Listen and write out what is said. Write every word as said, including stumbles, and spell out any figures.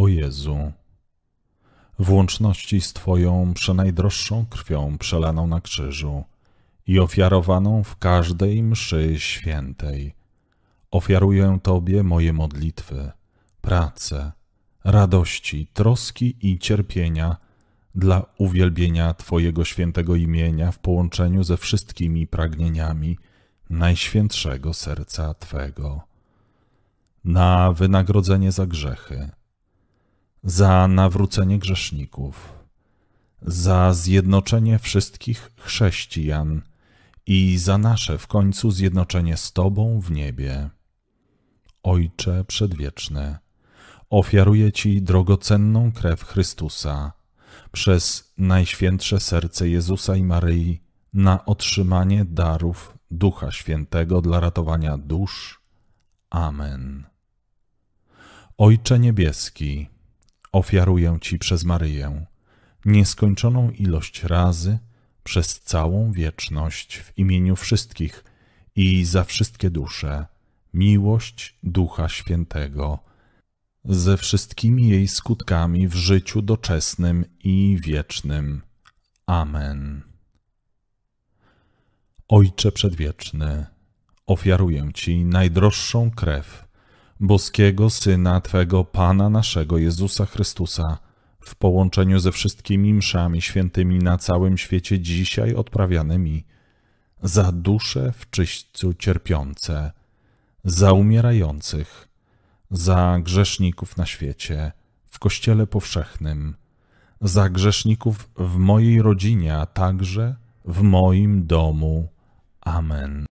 O Jezu, w łączności z Twoją przenajdroższą krwią przelaną na krzyżu i ofiarowaną w każdej mszy świętej, ofiaruję Tobie moje modlitwy, prace, radości, troski i cierpienia dla uwielbienia Twojego świętego imienia w połączeniu ze wszystkimi pragnieniami Najświętszego Serca Twego, na wynagrodzenie za grzechy, za nawrócenie grzeszników, za zjednoczenie wszystkich chrześcijan i za nasze w końcu zjednoczenie z Tobą w niebie. Ojcze Przedwieczny, ofiaruję Ci drogocenną krew Chrystusa przez Najświętsze Serce Jezusa i Maryi na otrzymanie darów Ducha Świętego dla ratowania dusz. Amen. Ojcze Niebieski, ofiaruję Ci przez Maryję nieskończoną ilość razy przez całą wieczność w imieniu wszystkich i za wszystkie dusze miłość Ducha Świętego ze wszystkimi jej skutkami w życiu doczesnym i wiecznym. Amen. Ojcze Przedwieczny, ofiaruję Ci najdroższą krew boskiego Syna Twego, Pana naszego Jezusa Chrystusa, w połączeniu ze wszystkimi mszami świętymi na całym świecie dzisiaj odprawianymi, za dusze w czyśćcu cierpiące, za umierających, za grzeszników na świecie, w Kościele powszechnym, za grzeszników w mojej rodzinie, a także w moim domu. Amen.